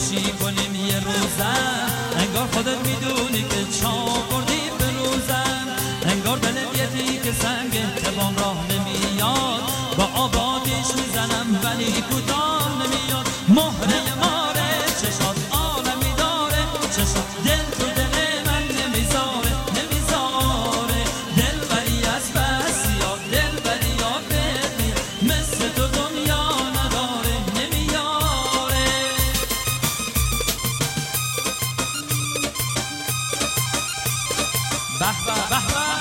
خوشی کنیم یه روزم، انگار خودت میدونی که چا بردی به روزم، انگار بلدیتی که سنگ تبام راه نمیاد، با آبادیش میزنم ولی کدام نمیاد. مهره ماره چشات عالمی داره، چشات دل تو دل من نمیذاره، نمیذاره دل بری از بس یاد، دل بری یاد بدی مثل تو دنیا نداره، نمیاره. به به به به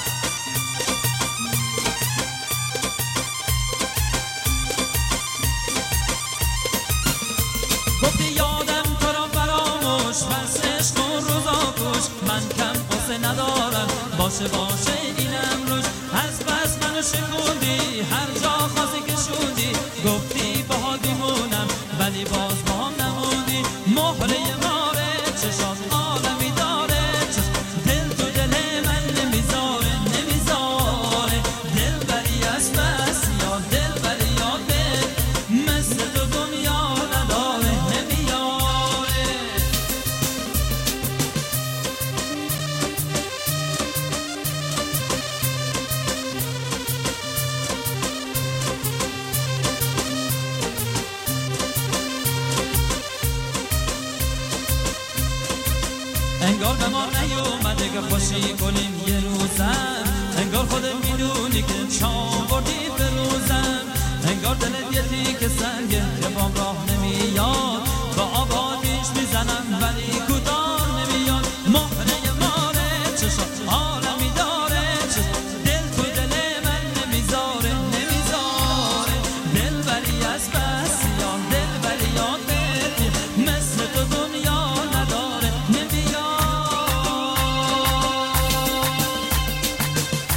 گفتی یادم تو را فراموش، پس عشق و روزا کش، من کم قصه ندارم باشه باشه اینم روش. از بس منو شکوندی هر جا خواستی کشوندی، گفتی باهات میمونم ولی باز با هم نموندی. مهره ماره چشات عالمی داره، دل تو دل من نمیذاره، نمیذاره دل بری از بس یا دل بری یاده مثل تو دنیا نداره، نمیاره. انگار به ما نیومده که خوشی کنیم یه روزم، انگار خودت میدونی که چا بردی به روزم، انگار دلت یتی که سنگه که بام راه نمیاد، با آبادیش میزنم ولی